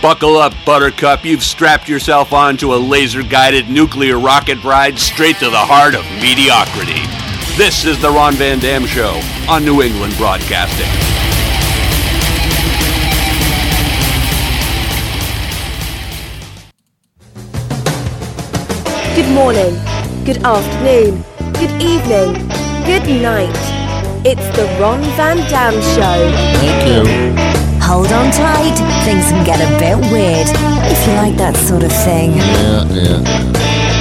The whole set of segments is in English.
Buckle up, Buttercup. You've strapped yourself onto a laser-guided nuclear rocket ride straight to the heart of mediocrity. This is the Ron Van Dam Show on New England Broadcasting. Good morning, good afternoon, good evening, good night. It's the Ron Van Dam Show. Thank you. Hold on tight, things can get a bit weird, if you like that sort of thing. Yeah.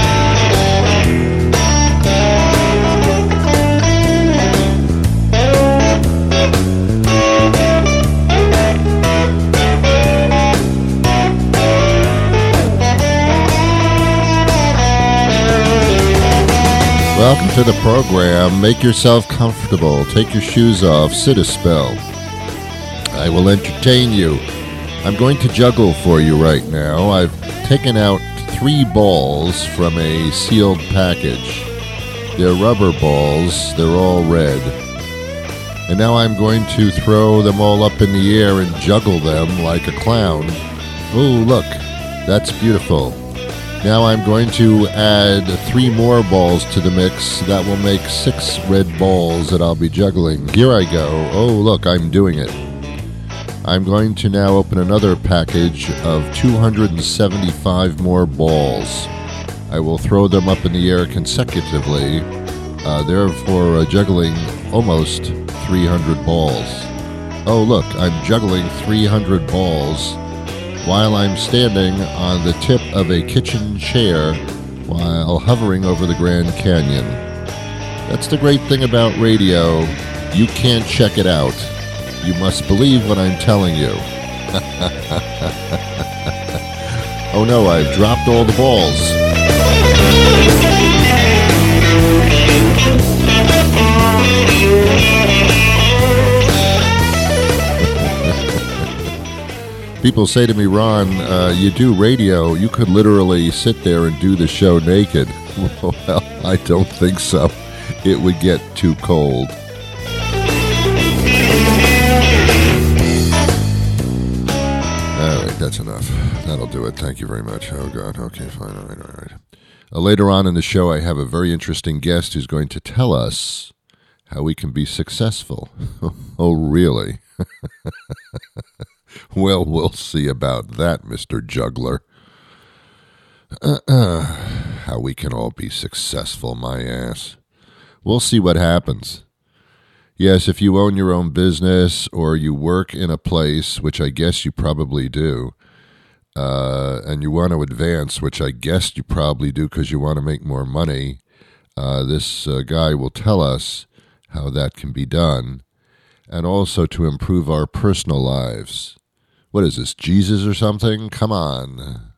Welcome to the program. Make yourself comfortable. Take your shoes off. Sit a spell. I will entertain you. I'm going to juggle for you right now. I've taken out 3 balls from a sealed package. They're rubber balls. They're all red. And now I'm going to throw them all up in the air and juggle them like a clown. Oh, look. That's beautiful. Now I'm going to add 3 more balls to the mix. That will make 6 red balls that I'll be juggling. Here I go. Oh, look, I'm doing it. I'm going to now open another package of 275 more balls. I will throw them up in the air consecutively, therefore juggling almost 300 balls. Oh, look, I'm juggling 300 balls while I'm standing on the tip of a kitchen chair while hovering over the Grand Canyon. That's the great thing about radio. You can't check it out. You must believe what I'm telling you. Oh no, I've dropped all the balls. People say to me, Ron, you do radio. You could literally sit there and do the show naked. Well, I don't think so. It would get too cold. That's enough. That'll do it. Thank you very much. Oh, God. Okay, fine. All right. Later on in the show, I have a very interesting guest who's going to tell us how we can be successful. Oh, really? Well, we'll see about that, Mr. Juggler. How we can all be successful, my ass. We'll see what happens. Yes, if you own your own business or you work in a place, which I guess you probably do, and you want to advance, which I guess you probably do because you want to make more money, this guy will tell us how that can be done, and also to improve our personal lives. What is this, Jesus or something? Come on.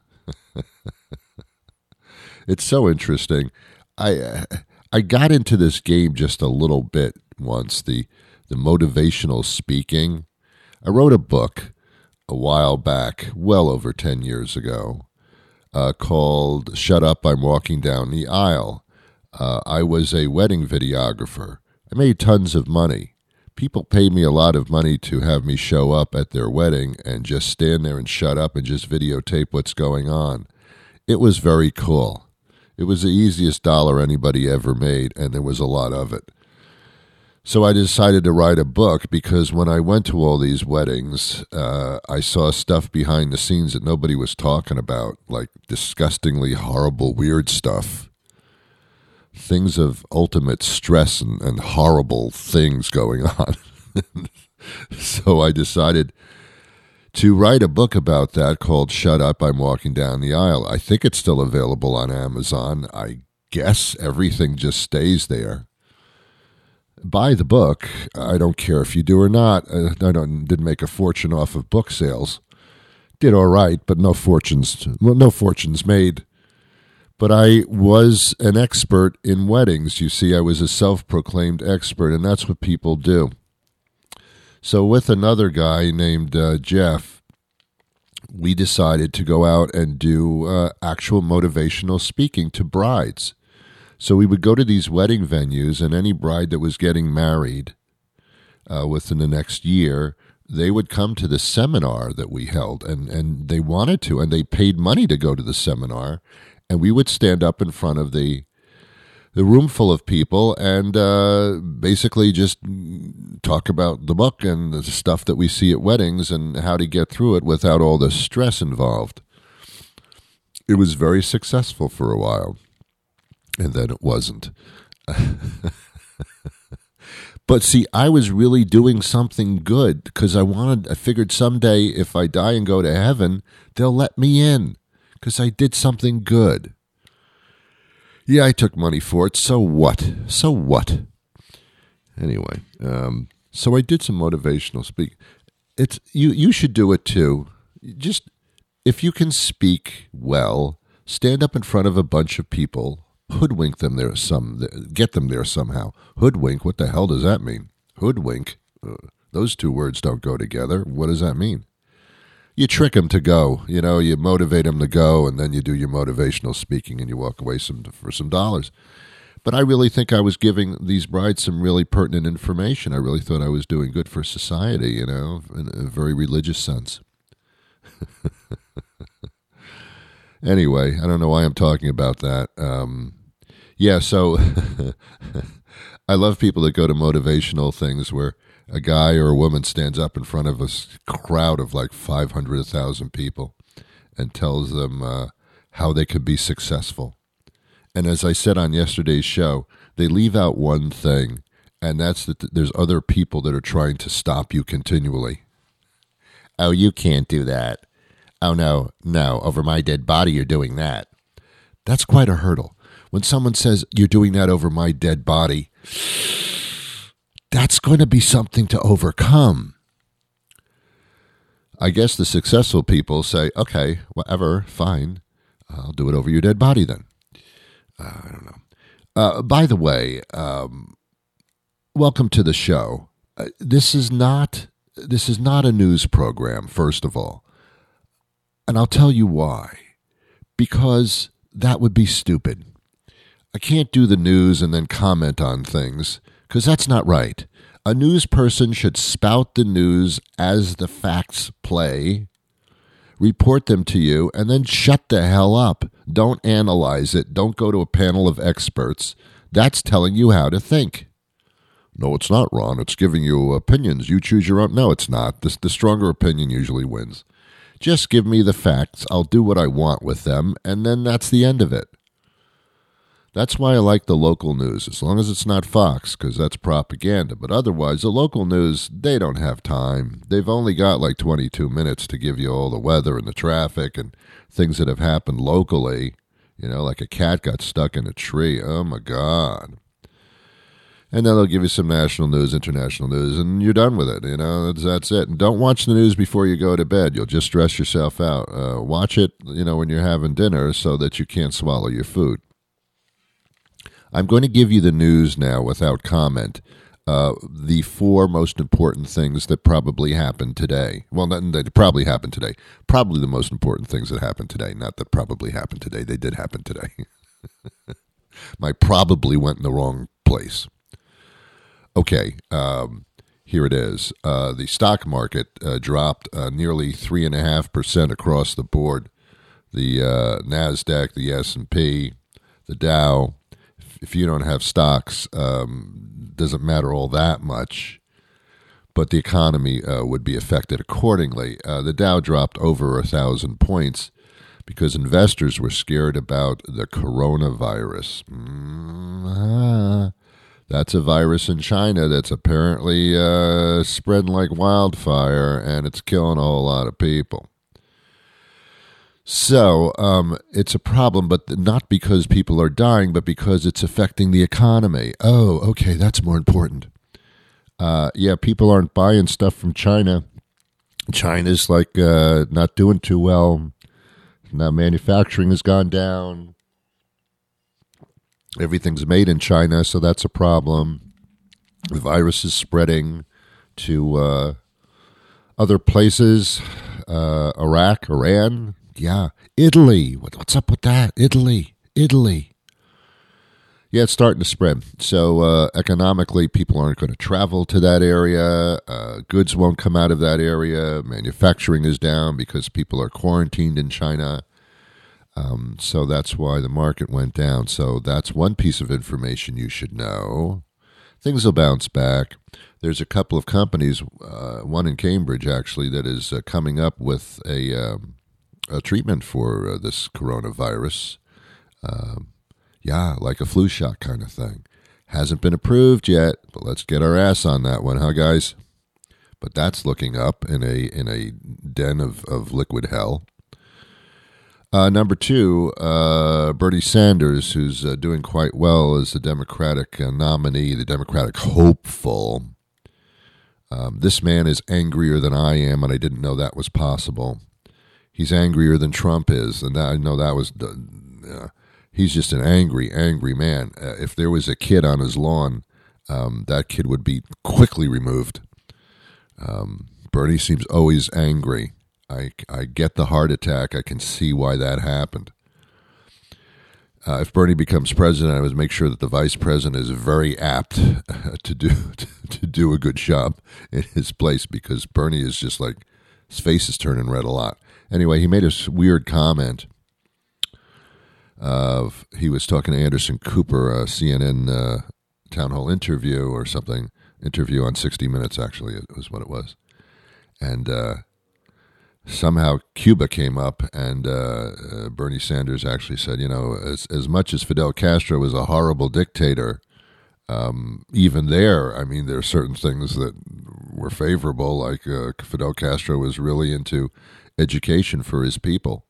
It's so interesting. I got into this game just a little bit once, the motivational speaking. I wrote a book a while back, well over 10 years ago, called Shut Up, I'm Walking Down the Aisle. I was a wedding videographer. I made tons of money. People paid me a lot of money to have me show up at their wedding and just stand there and shut up and just videotape what's going on. It was very cool. It was the easiest dollar anybody ever made, and there was a lot of it. So I decided to write a book because when I went to all these weddings, I saw stuff behind the scenes that nobody was talking about, like disgustingly horrible, weird stuff. Things of ultimate stress and horrible things going on. So I decided to write a book about that called Shut Up, I'm Walking Down the Aisle. I think it's still available on Amazon. I guess everything just stays there. Buy the book. I don't care if you do or not. I didn't make a fortune off of book sales. Did all right, but no fortunes made. But I was an expert in weddings. You see, I was a self-proclaimed expert, and that's what people do. So with another guy named Jeff, we decided to go out and do actual motivational speaking to brides. So we would go to these wedding venues, and any bride that was getting married within the next year, they would come to the seminar that we held, and they wanted to, and they paid money to go to the seminar, and we would stand up in front of the room full of people and basically just talk about the book and the stuff that we see at weddings and how to get through it without all the stress involved. It was very successful for a while, and then it wasn't. But see, I was really doing something good because I figured someday if I die and go to heaven, they'll let me in because I did something good. Yeah, I took money for it. So what? So what? Anyway, so I did some motivational speak. It's you should do it too. Just if you can speak well, stand up in front of a bunch of people, hoodwink them there get them there somehow. Hoodwink, what the hell does that mean? Hoodwink, those two words don't go together. What does that mean? You trick them to go, you motivate them to go, and then you do your motivational speaking and you walk away for some dollars. But I really think I was giving these brides some really pertinent information. I really thought I was doing good for society, in a very religious sense. Anyway, I don't know why I'm talking about that. So I love people that go to motivational things where a guy or a woman stands up in front of a crowd of like 500, 1,000 people and tells them how they could be successful. And as I said on yesterday's show, they leave out one thing, and that's that there's other people that are trying to stop you continually. Oh, you can't do that. Oh, no, over my dead body you're doing that. That's quite a hurdle. When someone says you're doing that over my dead body, that's going to be something to overcome. I guess the successful people say, okay, whatever, fine. I'll do it over your dead body then. I don't know. By the way, welcome to the show. This is not a news program, first of all. And I'll tell you why. Because that would be stupid. I can't do the news and then comment on things, because that's not right. A news person should spout the news as the facts play, report them to you, and then shut the hell up. Don't analyze it. Don't go to a panel of experts. That's telling you how to think. No, it's not, Ron. It's giving you opinions. You choose your own. No, it's not. The stronger opinion usually wins. Just give me the facts. I'll do what I want with them, and then that's the end of it. That's why I like the local news, as long as it's not Fox, because that's propaganda. But otherwise, the local news, they don't have time. They've only got like 22 minutes to give you all the weather and the traffic and things that have happened locally. Like a cat got stuck in a tree. Oh, my God. And then they'll give you some national news, international news, and you're done with it. That's it. And don't watch the news before you go to bed. You'll just stress yourself out. Watch it, when you're having dinner so that you can't swallow your food. I'm going to give you the news now without comment. The 4 most important things that probably happened today. Well, they probably happened today. Probably the most important things that happened today. Not that probably happened today. They did happen today. My probably went in the wrong place. Okay, here it is. The stock market dropped nearly 3.5% across the board. The NASDAQ, the S&P, the Dow. If you don't have stocks, doesn't matter all that much, but the economy would be affected accordingly. The Dow dropped over 1,000 points because investors were scared about the coronavirus. That's a virus in China that's apparently spreading like wildfire, and it's killing a whole lot of people. So it's a problem, but not because people are dying, but because it's affecting the economy. Oh, okay, that's more important. People aren't buying stuff from China. China's not doing too well. Now manufacturing has gone down. Everything's made in China, so that's a problem. The virus is spreading to other places, Iraq, Iran. Yeah, Italy. What's up with that? Italy. Yeah, it's starting to spread. So economically, people aren't going to travel to that area. Goods won't come out of that area. Manufacturing is down because people are quarantined in China. So that's why the market went down. So that's one piece of information you should know. Things will bounce back. There's a couple of companies, one in Cambridge actually, that is coming up with a treatment for this coronavirus. Yeah, like a flu shot kind of thing. Hasn't been approved yet, but let's get our ass on that one, huh, guys? But that's looking up in a den of liquid hell. Number two, Bernie Sanders, who's doing quite well as the Democratic nominee, the Democratic hopeful. This man is angrier than I am, and I didn't know that was possible. He's angrier than Trump is, and I know that was... he's just an angry, angry man. If there was a kid on his lawn, that kid would be quickly removed. Bernie seems always angry. I get the heart attack. I can see why that happened. If Bernie becomes president, I would make sure that the vice president is very apt to do a good job in his place, because Bernie is just like, his face is turning red a lot. Anyway, he made a weird comment. He was talking to Anderson Cooper, a CNN town hall interview or something. Interview on 60 Minutes, actually, it was what it was. And somehow Cuba came up, and Bernie Sanders actually said, as much as Fidel Castro was a horrible dictator, even there, I mean, there are certain things that were favorable, like Fidel Castro was really into education for his people.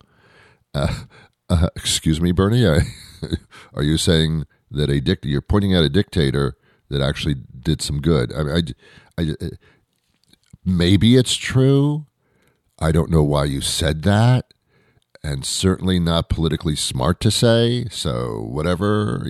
Excuse me, Bernie, are you saying that you're pointing out a dictator that actually did some good? I mean, maybe it's true. I don't know why you said that, and certainly not politically smart to say, so whatever,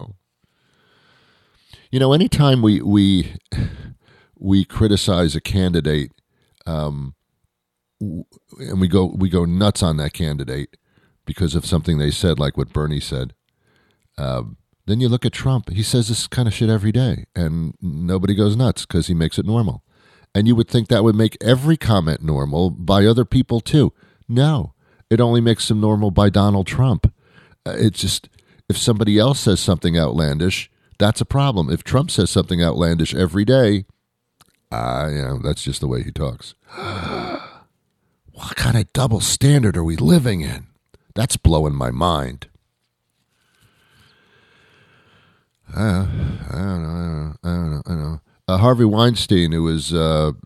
anytime we criticize a candidate, and we go nuts on that candidate because of something they said, like what Bernie said, then you look at Trump. He says this kind of shit every day, and nobody goes nuts because he makes it normal. And you would think that would make every comment normal by other people too. No, it only makes them normal by Donald Trump. It's just, if somebody else says something outlandish, that's a problem. If Trump says something outlandish every day, that's just the way he talks. What kind of double standard are we living in? That's blowing my mind. I don't know. Harvey Weinstein, who was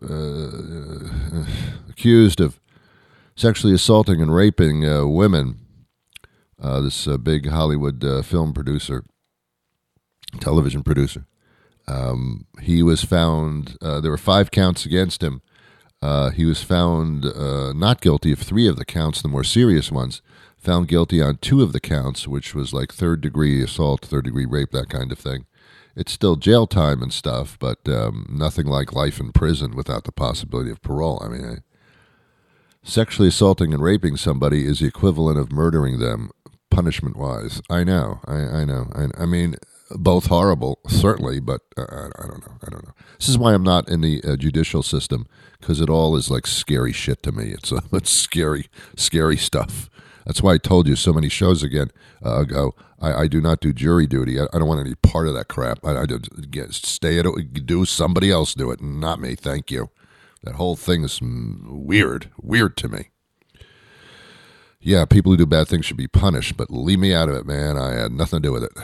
accused of sexually assaulting and raping women, this big Hollywood film producer, television producer, he was found, there were 5 counts against him. He was found not guilty of 3 of the counts, the more serious ones, found guilty on 2 of the counts, which was like 3rd-degree assault, 3rd-degree rape, that kind of thing. It's still jail time and stuff, but nothing like life in prison without the possibility of parole. I mean, sexually assaulting and raping somebody is the equivalent of murdering them, punishment-wise. I know. I mean, both horrible, certainly, but I don't know. This is why I'm not in the judicial system, because it all is like scary shit to me. It's scary stuff. That's why I told you so many shows ago, I do not do jury duty. I don't want any part of that crap. I stay at it. Do somebody else do it, not me. Thank you. That whole thing is weird to me. Yeah, people who do bad things should be punished, but leave me out of it, man. I had nothing to do with it.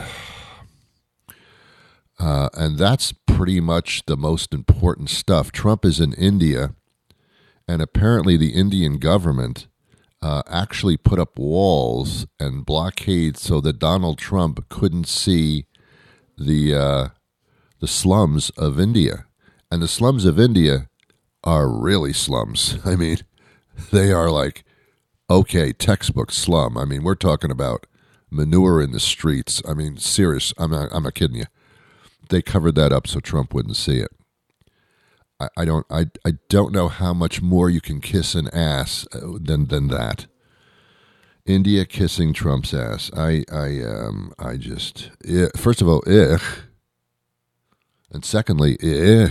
And that's pretty much the most important stuff. Trump is in India, and apparently the Indian government actually put up walls and blockades so that Donald Trump couldn't see the slums of India. And the slums of India are really slums. I mean, they are like, okay, textbook slum. I mean, we're talking about manure in the streets. I mean, serious. I'm not kidding you. They covered that up so Trump wouldn't see it. I don't know how much more you can kiss an ass than that. India kissing Trump's ass. I just, first of all, ugh. And secondly, ugh.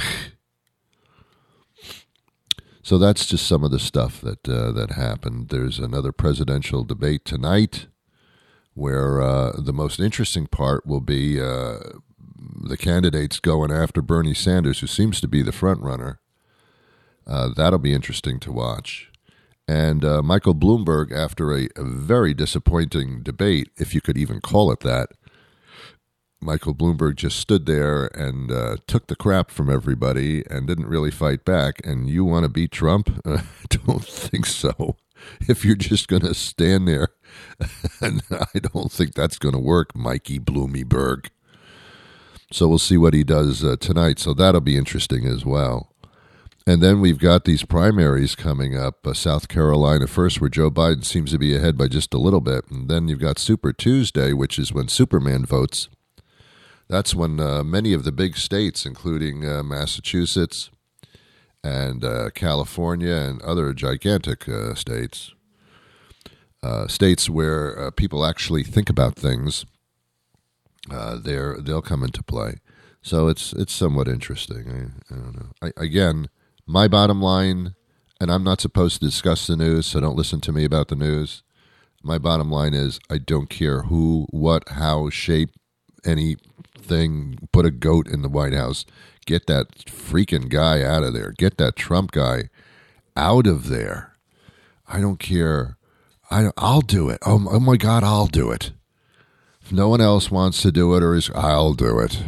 So that's just some of the stuff that happened. There's another presidential debate tonight where the most interesting part will be the candidates going after Bernie Sanders, who seems to be the front runner. That'll be interesting to watch. And Michael Bloomberg, after a very disappointing debate, if you could even call it that, Michael Bloomberg just stood there and took the crap from everybody and didn't really fight back. And you want to beat Trump? I don't think so. If you're just going to stand there, and I don't think that's going to work, Mikey Bloomberg. So we'll see what he does tonight. So that'll be interesting as well. And then we've got these primaries coming up, South Carolina first, where Joe Biden seems to be ahead by just a little bit. And then you've got Super Tuesday, which is when Superman votes. That's when many of the big states, including Massachusetts and California and other gigantic states, states where people actually think about things, they'll come into play. So it's somewhat interesting. I don't know. Again, my bottom line, and I'm not supposed to discuss the news, so don't listen to me about the news. My bottom line is I don't care who, what, how, shape, anything, put a goat in the White House. Get that freaking guy out of there. Get that Trump guy out of there. I don't care. I'll do it. Oh my God, I'll do it. If no one else wants to do it, I'll do it.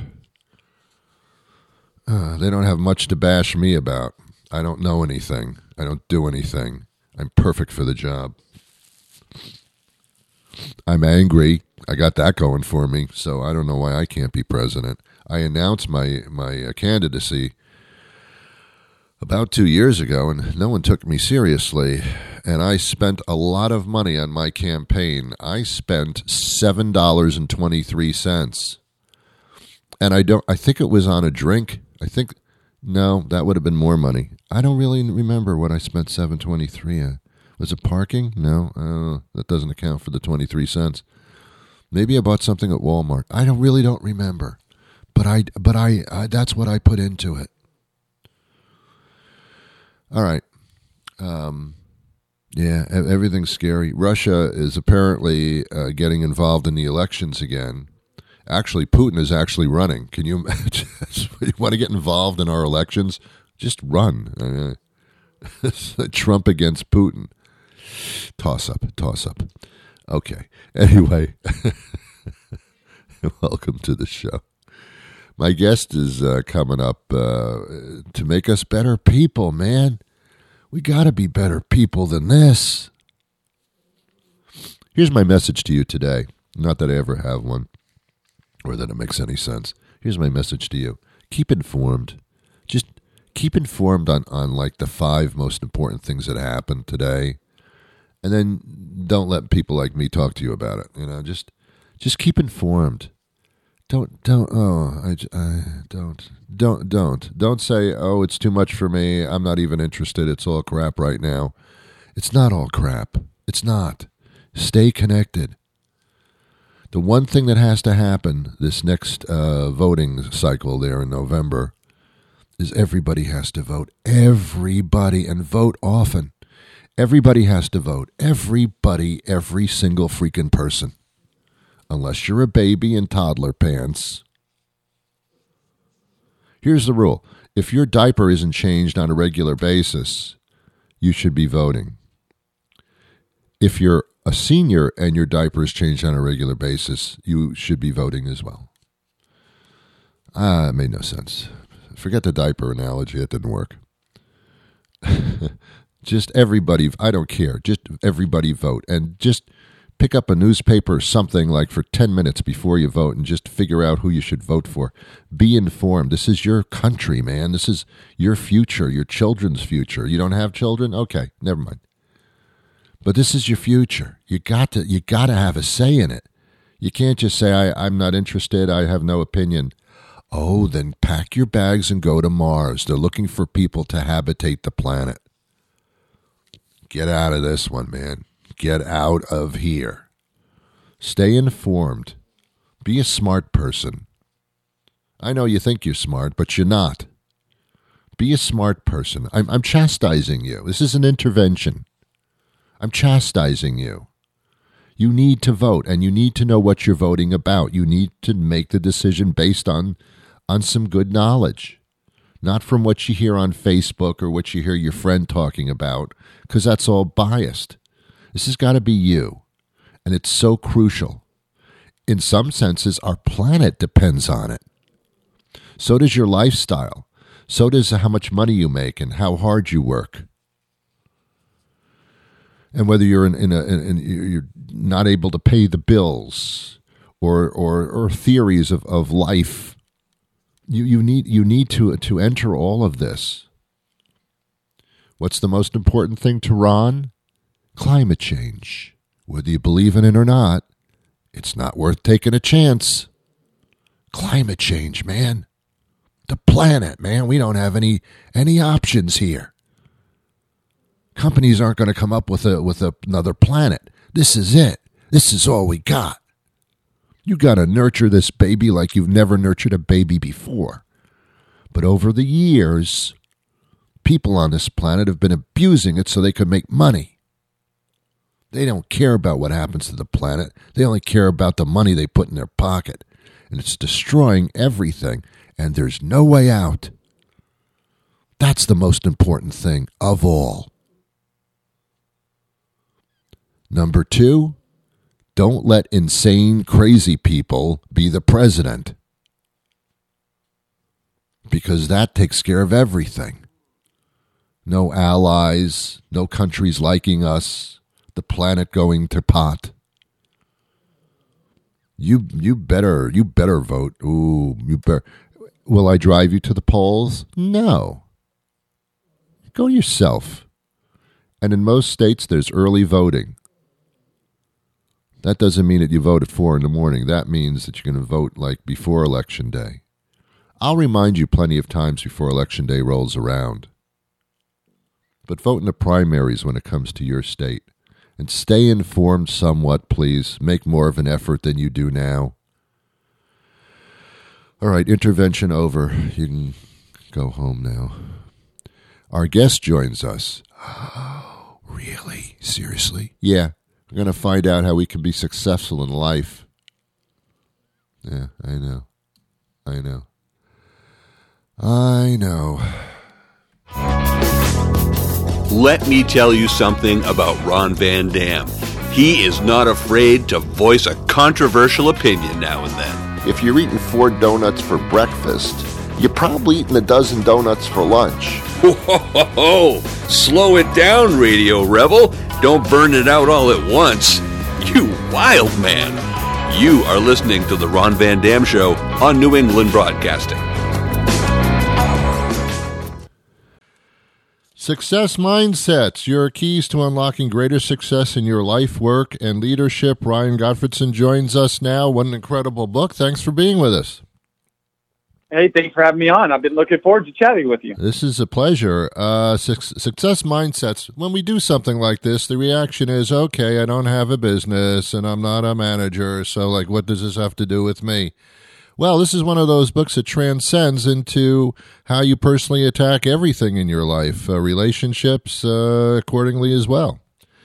They don't have much to bash me about. I don't know anything. I don't do anything. I'm perfect for the job. I'm angry. I got that going for me, so I don't know why I can't be president. I announced my candidacy about 2 years ago, and no one took me seriously. And I spent a lot of money on my campaign. I spent $7.23. And I think it was on a drink. No, that would have been more money. I don't really remember what I spent $7.23 on. Was it parking? No, that doesn't account for the 23 cents. Maybe I bought something at Walmart. I really don't remember. But I that's what I put into it. All right. Yeah, everything's scary. Russia is apparently getting involved in the elections again. Actually, Putin is actually running. Can you imagine? You want to get involved in our elections? Just run. Trump against Putin. Toss up. Okay. Anyway, welcome to the show. My guest is coming up to make us better people, man. We got to be better people than this. Here's my message to you today. Not that I ever have one, or that it makes any sense. Here's my message to you. Keep informed. Just keep informed on like the 5 most important things that happened today. And then don't let people like me talk to you about it. You know, just keep informed. Don't say, oh, it's too much for me. I'm not even interested. It's all crap right now. It's not all crap. It's not. Stay connected. The one thing that has to happen this next voting cycle there in November is everybody has to vote. Everybody, and vote often. Everybody has to vote. Everybody, every single freaking person. Unless you're a baby in toddler pants. Here's the rule. If your diaper isn't changed on a regular basis, you should be voting. If you're a senior and your diaper is changed on a regular basis, you should be voting as well. It made no sense. Forget the diaper analogy. It didn't work. Just everybody, I don't care. Just everybody vote. And just pick up a newspaper or something like for 10 minutes before you vote and just figure out who you should vote for. Be informed. This is your country, man. This is your future, your children's future. You don't have children? Okay, never mind. But this is your future. You got to have a say in it. You can't just say, I'm not interested. I have no opinion. Oh, then pack your bags and go to Mars. They're looking for people to habitate the planet. Get out of this one, man. Get out of here. Stay informed. Be a smart person. I know you think you're smart, but you're not. Be a smart person. I'm chastising you. This is an intervention. I'm chastising you. You need to vote, and you need to know what you're voting about. You need to make the decision based on some good knowledge, not from what you hear on Facebook or what you hear your friend talking about, because that's all biased. This has got to be you, and it's so crucial. In some senses, our planet depends on it. So does your lifestyle. So does how much money you make and how hard you work. And whether you're you're not able to pay the bills or theories of life, you need to enter all of this. What's the most important thing to Ron? Climate change. Whether you believe in it or not, it's not worth taking a chance. Climate change, man. The planet, man. We don't have any options here. Companies aren't going to come up with another planet. This is it. This is all we got. You got to nurture this baby like you've never nurtured a baby before. But over the years, people on this planet have been abusing it so they could make money. They don't care about what happens to the planet. They only care about the money they put in their pocket. And it's destroying everything, and there's no way out. That's the most important thing of all. Number 2, don't let insane, crazy people be the president. Because that takes care of everything. No allies, no countries liking us, the planet going to pot. You better vote. Ooh, you better. Will I drive you to the polls? No. Go yourself. And in most states, there's early voting. That doesn't mean that you vote at 4 a.m. That means that you're going to vote like before Election Day. I'll remind you plenty of times before Election Day rolls around. But vote in the primaries when it comes to your state. And stay informed somewhat, please. Make more of an effort than you do now. All right, intervention over. You can go home now. Our guest joins us. Oh, really? Seriously? Yeah. We're going to find out how we can be successful in life. Yeah, I know. Let me tell you something about Ron Van Dam. He is not afraid to voice a controversial opinion now and then. If you're eating 4 donuts for breakfast, you're probably eating a dozen donuts for lunch. Whoa, slow it down, Radio Rebel. Don't burn it out all at once. You wild man. You are listening to The Ron Van Dam Show on New England Broadcasting. Success Mindsets, your keys to unlocking greater success in your life, work, and leadership. Ryan Gottfredson joins us now. What an incredible book. Thanks for being with us. Hey, thanks for having me on. I've been looking forward to chatting with you. This is a pleasure. Success Mindsets, when we do something like this, the reaction is, okay, I don't have a business and I'm not a manager, so like, what does this have to do with me? Well, this is one of those books that transcends into how you personally attack everything in your life, relationships accordingly as well.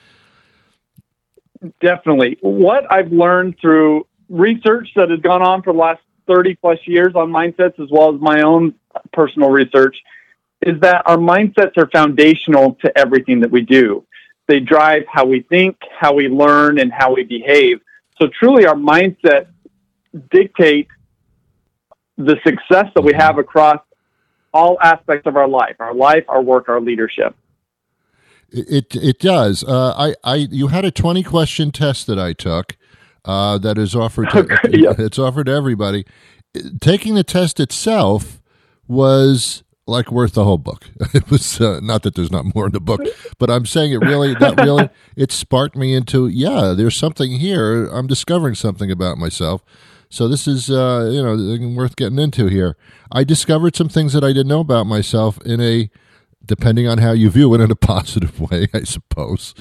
Definitely. What I've learned through research that has gone on for the last 30 plus years on mindsets, as well as my own personal research, is that our mindsets are foundational to everything that we do. They drive how we think, how we learn, and how we behave. So truly our mindset dictates the success that we have across all aspects of our life, our work, our leadership. It does. You had a 20-question test that I took that is offered to, it's offered to everybody. Taking the test itself was like worth the whole book. It was not that there's not more in the book, but I'm saying it sparked me into, there's something here. I'm discovering something about myself. So this is, worth getting into here. I discovered some things that I didn't know about myself depending on how you view it, in a positive way, I suppose.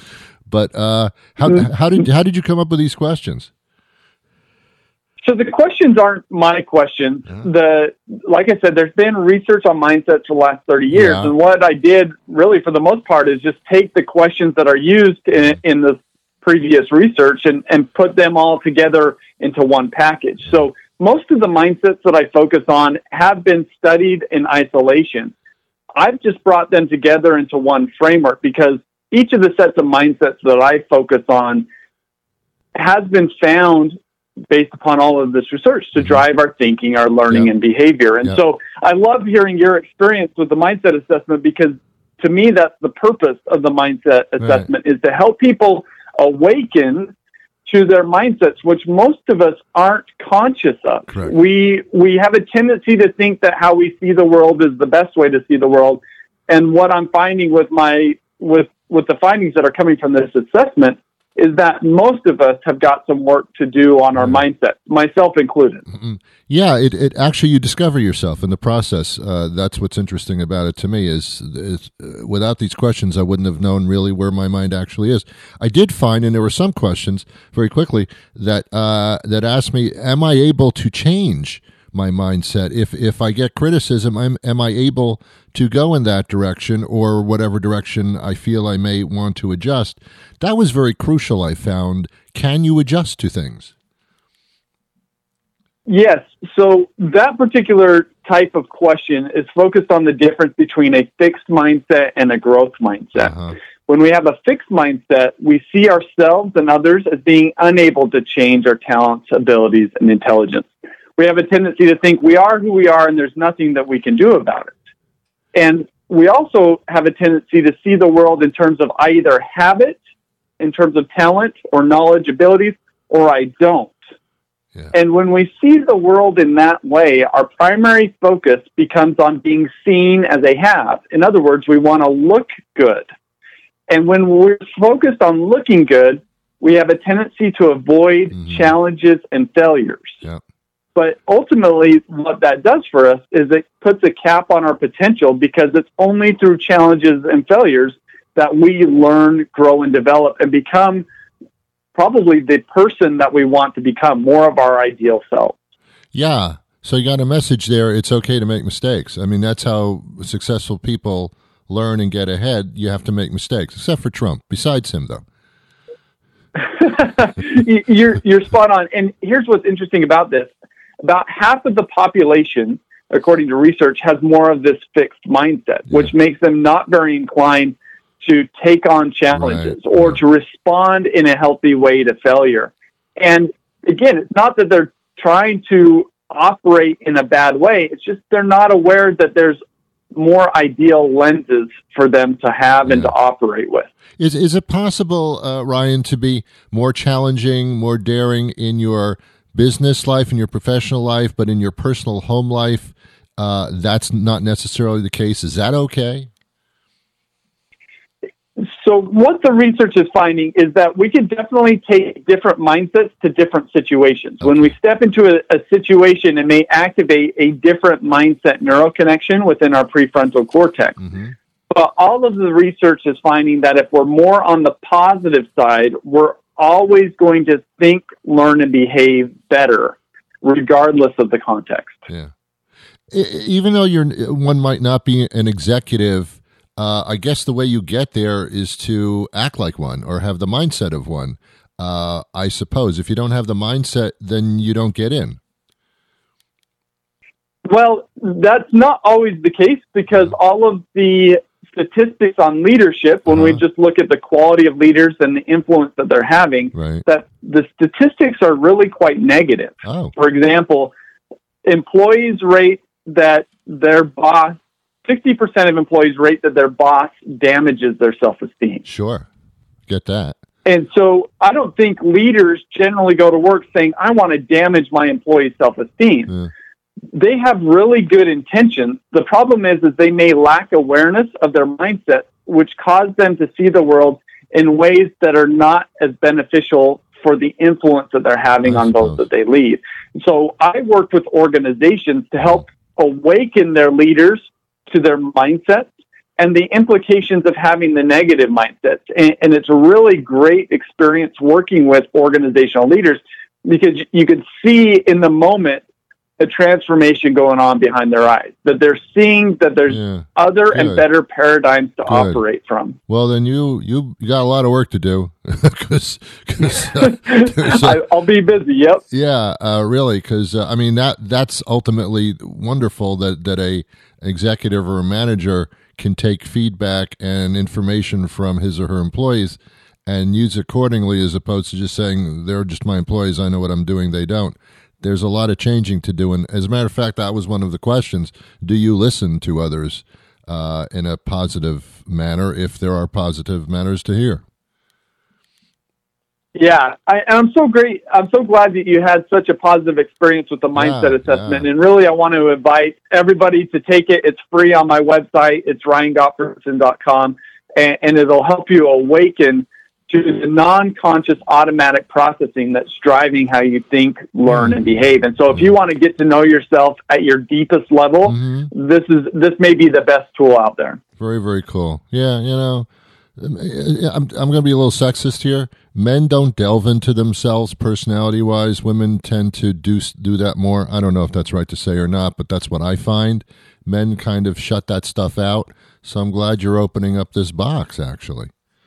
But how did you come up with these questions? So the questions aren't my questions. Like I said, there's been research on mindsets for the last 30 years. Yeah. And what I did really for the most part is just take the questions that are used in the previous research and put them all together into one package. So most of the mindsets that I focus on have been studied in isolation. I've just brought them together into one framework because each of the sets of mindsets that I focus on has been found based upon all of this research to drive our thinking, our learning, and behavior. And so I love hearing your experience with the mindset assessment because to me, that's the purpose of the mindset assessment is to help people awaken to their mindsets, which most of us aren't conscious of. Correct. We have a tendency to think that how we see the world is the best way to see the world. And what I'm finding with the findings that are coming from this assessment is that most of us have got some work to do on our mindset, myself included. Mm-hmm. Yeah, it actually, you discover yourself in the process. That's what's interesting about it to me is without these questions, I wouldn't have known really where my mind actually is. I did find, and there were some questions very quickly that asked me, am I able to change my mindset? If I get criticism, am I able to go in that direction or whatever direction I feel I may want to adjust? That was very crucial, I found. Can you adjust to things? Yes. So that particular type of question is focused on the difference between a fixed mindset and a growth mindset. When we have a fixed mindset, we see ourselves and others as being unable to change our talents, abilities, and intelligence. We have a tendency to think we are who we are and there's nothing that we can do about it. And we also have a tendency to see the world in terms of I either have it, in terms of talent or knowledge, abilities, or I don't. Yeah. And when we see the world in that way, our primary focus becomes on being seen as a have. In other words, we want to look good. And when we're focused on looking good, we have a tendency to avoid challenges and failures. Yeah. But ultimately, what that does for us is it puts a cap on our potential because it's only through challenges and failures that we learn, grow, and develop and become probably the person that we want to become, more of our ideal self. Yeah. So you got a message there. It's okay to make mistakes. I mean, that's how successful people learn and get ahead. You have to make mistakes, except for Trump. Besides him, though. You're spot on. And here's what's interesting about this. About half of the population, according to research, has more of this fixed mindset, which makes them not very inclined to take on challenges or to respond in a healthy way to failure. And again, it's not that they're trying to operate in a bad way. It's just they're not aware that there's more ideal lenses for them to have and to operate with. Is it possible, Ryan, to be more challenging, more daring in your business life, in your professional life, but in your personal home life, that's not necessarily the case? Is that okay? So what the research is finding is that we can definitely take different mindsets to different situations. When we step into a situation, it may activate a different mindset neuroconnection within our prefrontal cortex. But all of the research is finding that if we're more on the positive side, we're always going to think, learn, and behave better, regardless of the context. Yeah. Even though one might not be an executive, I guess the way you get there is to act like one or have the mindset of one. I suppose if you don't have the mindset, then you don't get in. Well, that's not always the case because all of the statistics on leadership, when we just look at the quality of leaders and the influence that they're having, that the statistics are really quite negative. For example, employees rate that their boss, 60% of employees rate that their boss damages their self-esteem. Sure. Get that. And so I don't think leaders generally go to work saying, I want to damage my employees' self-esteem. They have really good intentions. The problem is they may lack awareness of their mindset, which cause them to see the world in ways that are not as beneficial for the influence that they're having on those that they lead. So I work with organizations to help awaken their leaders to their mindsets and the implications of having the negative mindsets. And it's a really great experience working with organizational leaders because you can see in the moment a transformation going on behind their eyes, that they're seeing that there's other and better paradigms to operate from. Well, then you got a lot of work to do because I'll be busy. Yep. Yeah, really, because I mean that's ultimately wonderful that a executive or a manager can take feedback and information from his or her employees and use accordingly, as opposed to just saying they're just my employees. I know what I'm doing. They don't. There's a lot of changing to do. And as a matter of fact, that was one of the questions. Do you listen to others in a positive manner if there are positive manners to hear? Yeah, I'm so great. I'm so glad that you had such a positive experience with the mindset assessment. And really, I want to invite everybody to take it. It's free on my website. It's RyanGottfredson.com. And it'll help you awaken to the non-conscious automatic processing that's driving how you think, learn, and behave. And so if you want to get to know yourself at your deepest level, this may be the best tool out there. Very, very cool. Yeah, you know, I'm going to be a little sexist here. Men don't delve into themselves personality-wise. Women tend to do that more. I don't know if that's right to say or not, but that's what I find. Men kind of shut that stuff out. So I'm glad you're opening up this box, actually.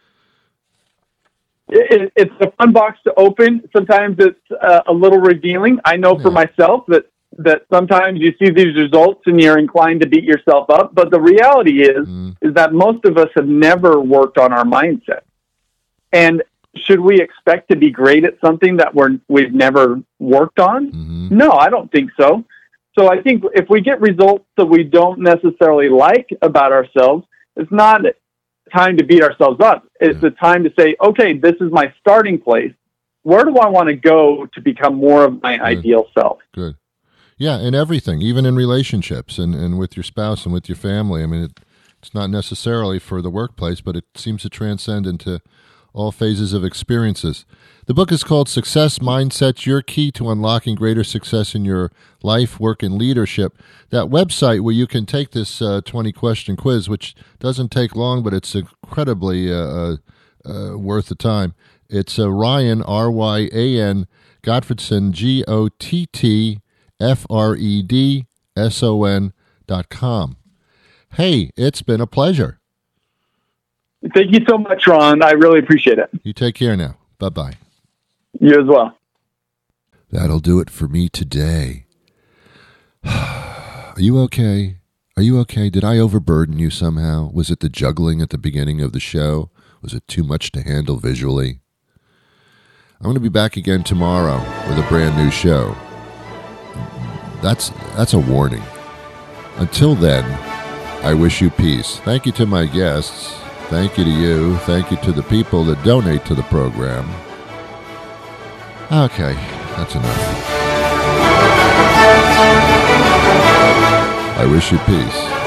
It's a fun box to open. Sometimes it's a little revealing. I know for myself that sometimes you see these results and you're inclined to beat yourself up. But the reality is that most of us have never worked on our mindset. And should we expect to be great at something that we've never worked on? No, I don't think so. So I think if we get results that we don't necessarily like about ourselves, it's not time to beat ourselves up. It's the time to say, okay, this is my starting place. Where do I want to go to become more of my ideal self? Good. Yeah, in everything, even in relationships and with your spouse and with your family. I mean, it's not necessarily for the workplace, but it seems to transcend into all phases of experiences. The book is called Success Mindsets, Your Key to Unlocking Greater Success in Your Life, Work, and Leadership. That website where you can take this 20-question quiz, which doesn't take long, but it's incredibly worth the time. It's Ryan, R-Y-A-N, Gottfredson, GOTTFREDSON.com. Hey, it's been a pleasure. Thank you so much, Ron. I really appreciate it. You take care now. Bye-bye. You as well. That'll do it for me today. Are you okay? Are you okay? Did I overburden you somehow? Was it the juggling at the beginning of the show? Was it too much to handle visually? I'm going to be back again tomorrow with a brand new show. That's a warning. Until then, I wish you peace. Thank you to my guests. Thank you to you. Thank you to the people that donate to the program. Okay, that's enough. I wish you peace.